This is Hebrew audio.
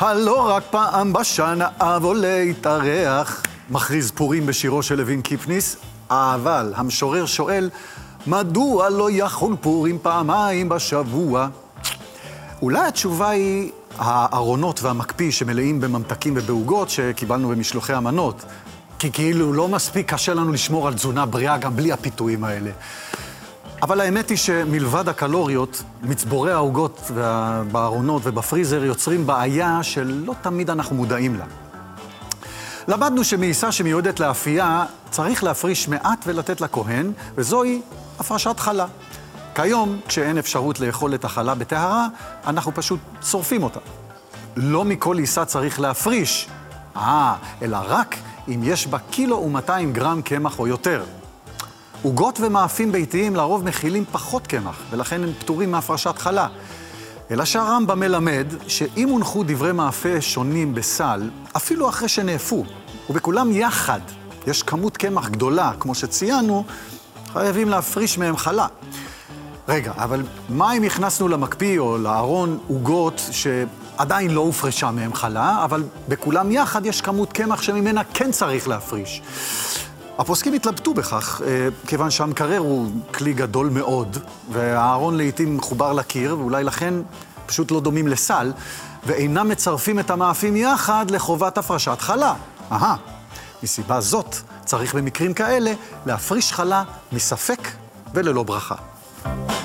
הלא רק פעם בשנה אבוא להתארח, מכריז פורים בשירו של לוין קיפניס, אבל המשורר שואל, מדוע לא יכול פורים פעמיים בשבוע? אולי התשובה היא הארונות והמקפיא שמלאים בממתקים ובעוגות שקיבלנו במשלוחי המנות. כי כאילו לא מספיק קשה לנו לשמור על תזונה בריאה גם בלי הפיתויים האלה. אבל האמת היא שמלבד הקלוריות, מצבורי העוגות בארונות ובפריזר יוצרים בעיה שלא תמיד אנחנו מודעים לה. למדנו שמעיסה שמיועדת לאפייה צריך להפריש מעט ולתת לכהן, וזוהי הפרשת חלה. כיום, כשאין אפשרות לאכול את החלה בטהרה, אנחנו פשוט שורפים אותה. לא מכל עיסה צריך להפריש, אלא רק אם יש בה 1.2 ק"ג קמח או יותר. עוגות ומאפים ביתיים לרוב מכילים פחות קמח, ולכן הם פטורים מהפרשת חלה. אלא שהרמב"ם מלמד שאם הונחו דברי מאפה שונים בסל, אפילו אחרי שנאפו, ובכולם יחד יש כמות קמח גדולה, כמו שציינו, חייבים להפריש מהם חלה. רגע, אבל מה אם הכנסנו למקפיא או לארון עוגות שעדיין לא הופרשה מהם חלה, אבל בכולם יחד יש כמות קמח שממנה כן צריך להפריש? הפוסקים התלבטו בכך, כיוון שהמקרר הוא כלי גדול מאוד, והארון לעתים מחובר לקיר, ואולי לכן פשוט לא דומים לסל, ואינם מצרפים את המאפים יחד לחובת הפרשת חלה. מסיבה זאת צריך במקרים כאלה להפריש חלה מספק וללא ברכה.